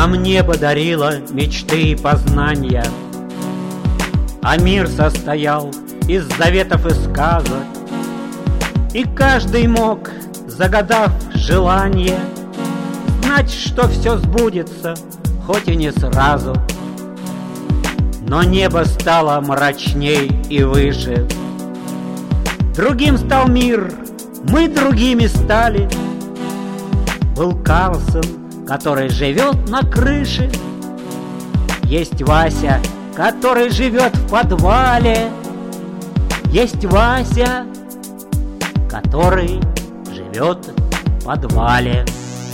Нам небо дарило мечты и познания, а мир состоял из заветов и сказок, и каждый мог, загадав желание, знать, что все сбудется, хоть и не сразу. Но небо стало мрачней и выше. Другим стал мир, мы другими стали. Был Карлсон, который живет на крыше. Есть Вася, который живет в подвале. Есть Вася, который живет в подвале.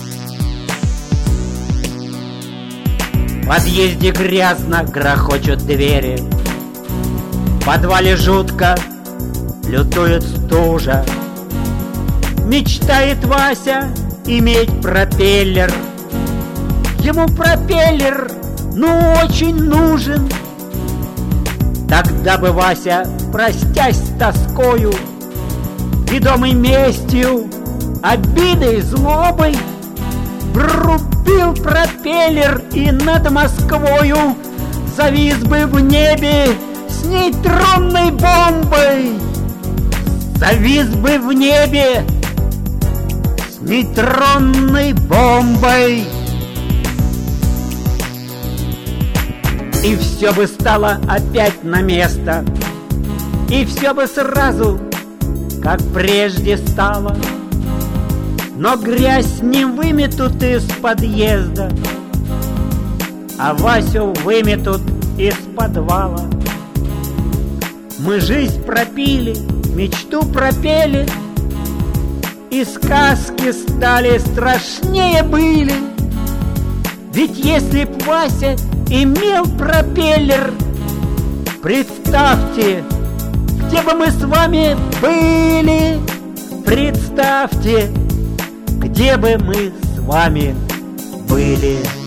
В подъезде грязно грохочут двери, в подвале жутко лютует стужа. Мечтает Вася иметь пропеллер. Ему пропеллер, ну, очень нужен. Тогда бы Вася, простясь с тоскою, ведомый местью, обидой, злобой, врубил пропеллер и над Москвою завис бы в небе с нейтронной бомбой. Завис бы в небе с нейтронной бомбой. И все бы стало опять на место, и все бы сразу, как прежде стало. Но грязь не выметут из подъезда, а Васю выметут из подвала. Мы жизнь пропили, мечту пропели, и сказки стали страшнее были. Ведь если б Вася имел пропеллер, представьте, где бы мы с вами были. Представьте, где бы мы с вами были.